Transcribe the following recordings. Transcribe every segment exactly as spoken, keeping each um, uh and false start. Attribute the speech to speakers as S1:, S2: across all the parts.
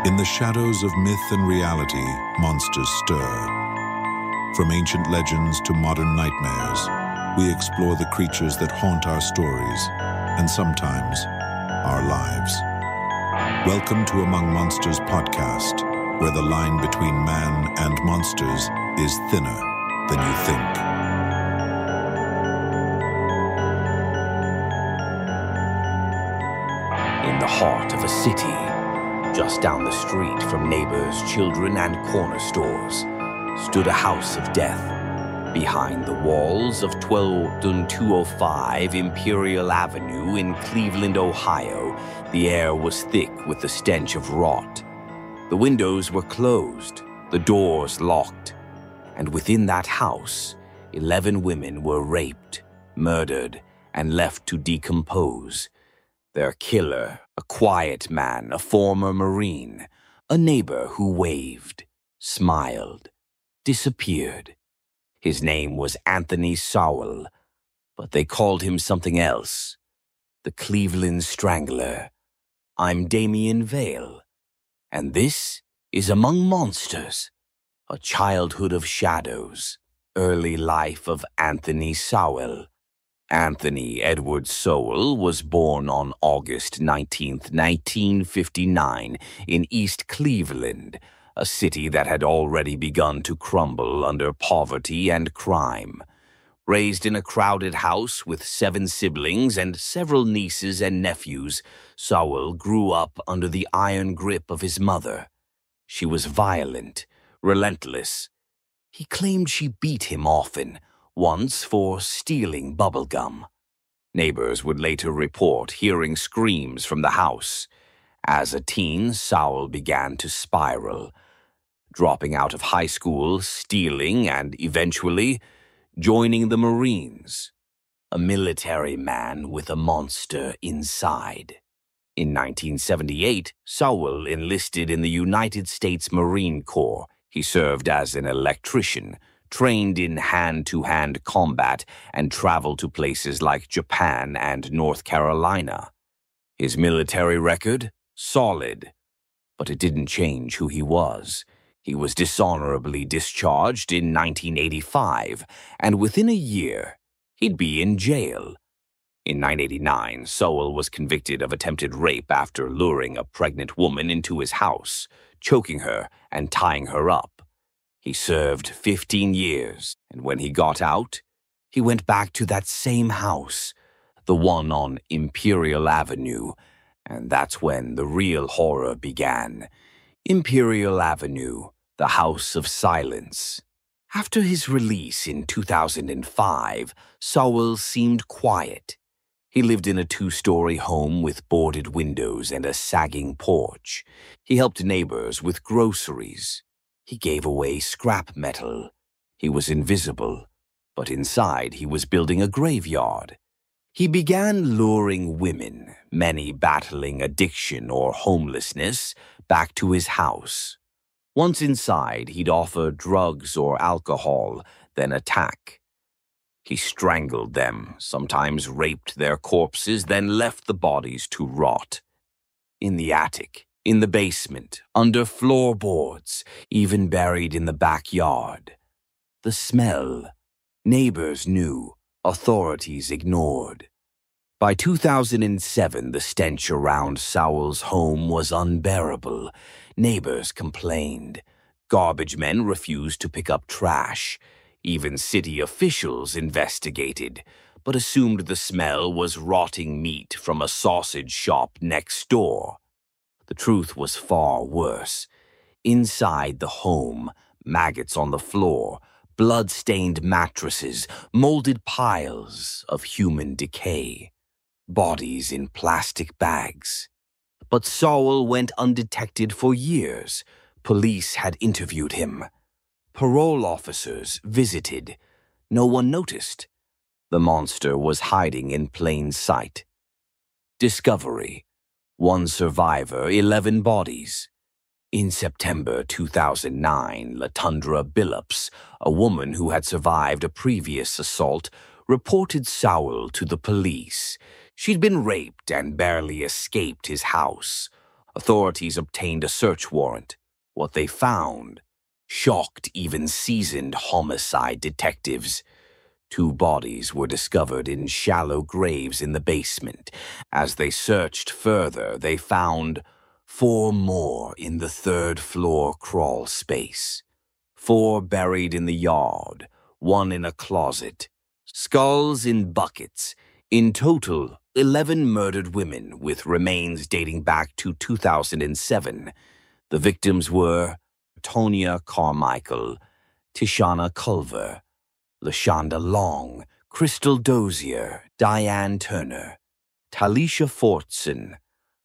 S1: In the shadows of myth and reality, monsters stir. From ancient legends to modern nightmares, we explore the creatures that haunt our stories, and sometimes our lives. Welcome to Among Monsters podcast, where the line between man and monsters is thinner than you think.
S2: In the heart of a city, just down the street from neighbors, children, and corner stores, stood a house of death. Behind the walls of twelve two oh five Imperial Avenue in Cleveland, Ohio, the air was thick with the stench of rot. The windows were closed, the doors locked, and within that house, eleven women were raped, murdered, and left to decompose. Their killer, a quiet man, a former Marine, a neighbor who waved, smiled, disappeared. His name was Anthony Sowell, but they called him something else. The Cleveland Strangler. I'm Damian Vale, and this is Among Monsters, a childhood of shadows, early life of Anthony Sowell. Anthony Edward Sowell was born on August nineteenth, nineteen fifty-nine, in East Cleveland, a city that had already begun to crumble under poverty and crime. Raised in a crowded house with seven siblings and several nieces and nephews, Sowell grew up under the iron grip of his mother. She was violent, relentless. He claimed she beat him often, once for stealing bubblegum. Neighbors would later report hearing screams from the house. As a teen, Sowell began to spiral, dropping out of high school, stealing, and eventually joining the Marines, a military man with a monster inside. In nineteen seventy-eight, Sowell enlisted in the United States Marine Corps. He served as an electrician, trained in hand-to-hand combat, and traveled to places like Japan and North Carolina. His military record? Solid. But it didn't change who he was. He was dishonorably discharged in nineteen eighty-five, and within a year, he'd be in jail. In nineteen eighty-nine, Sowell was convicted of attempted rape after luring a pregnant woman into his house, choking her and tying her up. He served fifteen years, and when he got out, he went back to that same house, the one on Imperial Avenue, and that's when the real horror began. Imperial Avenue, the House of Silence. After his release in two thousand five, Sowell seemed quiet. He lived in a two-story home with boarded windows and a sagging porch. He helped neighbors with groceries. He gave away scrap metal. He was invisible, but inside he was building a graveyard. He began luring women, many battling addiction or homelessness, back to his house. Once inside, he'd offer drugs or alcohol, then attack. He strangled them, sometimes raped their corpses, then left the bodies to rot. In the attic, in the basement, under floorboards, even buried in the backyard. The smell. Neighbors knew, authorities ignored. By two thousand seven, the stench around Sowell's home was unbearable. Neighbors complained. Garbage men refused to pick up trash. Even city officials investigated, but assumed the smell was rotting meat from a sausage shop next door. The truth was far worse. Inside the home, maggots on the floor, blood-stained mattresses, molded piles of human decay, bodies in plastic bags. But Sowell went undetected for years. Police had interviewed him. Parole officers visited. No one noticed. The monster was hiding in plain sight. Discovery. One survivor, eleven bodies. In September two thousand nine, Latundra Billups, a woman who had survived a previous assault, reported Sowell to the police. She'd been raped and barely escaped his house. Authorities obtained a search warrant. What they found shocked even seasoned homicide detectives. Two bodies were discovered in shallow graves in the basement. As they searched further, they found four more in the third floor crawl space. Four buried in the yard, one in a closet. Skulls in buckets. In total, eleven murdered women with remains dating back to two thousand seven. The victims were Tonya Carmichael, Tishana Culver, LaShonda Long, Crystal Dozier, Diane Turner, Talisha Fortson,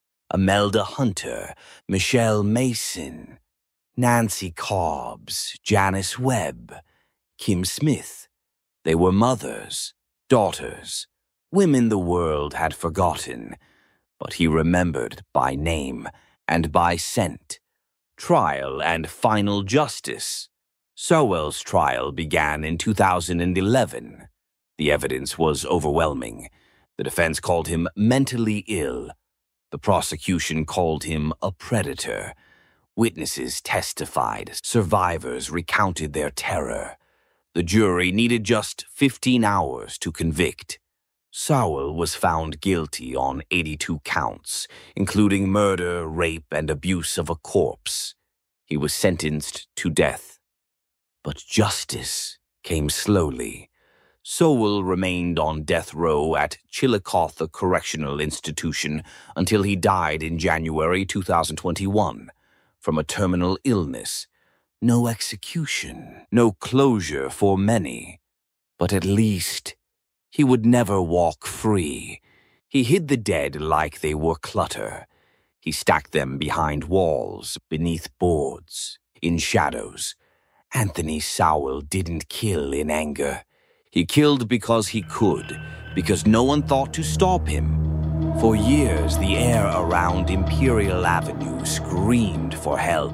S2: Imelda Hunter, Michelle Mason, Nancy Cobbs, Janice Webb, Kim Smith. They were mothers, daughters, women the world had forgotten, but he remembered by name and by scent. Trial and final justice. Sowell's trial began in two thousand eleven. The evidence was overwhelming. The defense called him mentally ill. The prosecution called him a predator. Witnesses testified. Survivors recounted their terror. The jury needed just fifteen hours to convict. Sowell was found guilty on eighty-two counts, including murder, rape, and abuse of a corpse. He was sentenced to death. But justice came slowly. Sowell remained on death row at Chillicothe Correctional Institution until he died in January two thousand twenty-one from a terminal illness. No execution, no closure for many, but at least he would never walk free. He hid the dead like they were clutter. He stacked them behind walls, beneath boards, in shadows. Anthony Sowell didn't kill in anger. He killed because he could, because no one thought to stop him. For years, the air around Imperial Avenue screamed for help,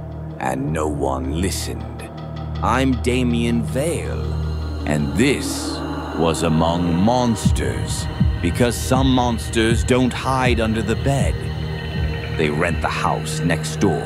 S2: and no one listened. I'm Damien Vale, and this was Among Monsters, because some monsters don't hide under the bed. They rent the house next door.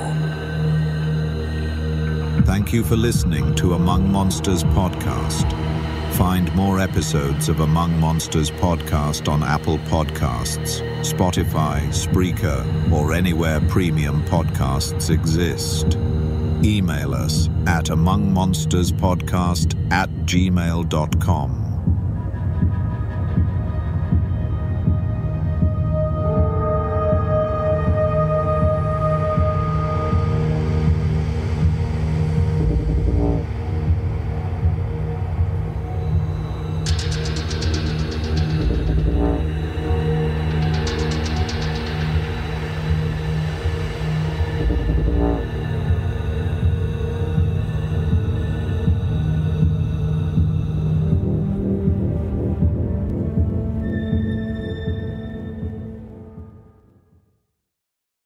S1: Thank you for listening to Among Monsters podcast. Find more episodes of Among Monsters podcast on Apple Podcasts, Spotify, Spreaker, or anywhere premium podcasts exist. Email us at amongmonsterspodcast at gmail dot com.